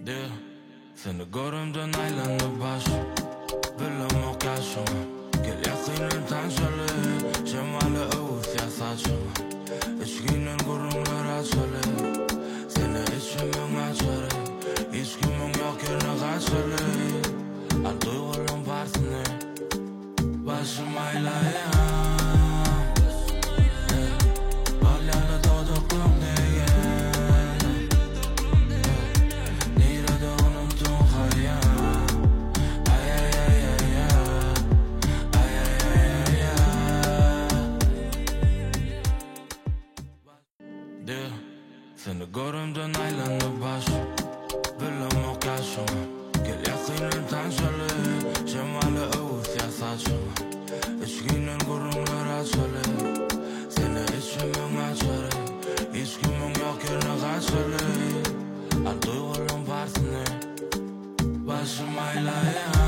Yeah, sen de gorëm të najlën në bashkë Bëllë më kashëm Kell yakinën tanë qëllë Që malë e uthja thaqëm E shkinën gorëm në raqëllë Se në e që më nga qëre I shki më nga kërë në gaqëllë Ardo i volëm partëne Bashë majla e Se në gorëm të najlën në bashkë Bëllë më kashëm Kell yakinën tanë qëllë Që malë e uthja thaqëm E shkinën gorëm në raqëllë Se në e që më nga qëre I shki më nga kërë në gaqëllë Ardo i volëm partëne Bashë majla e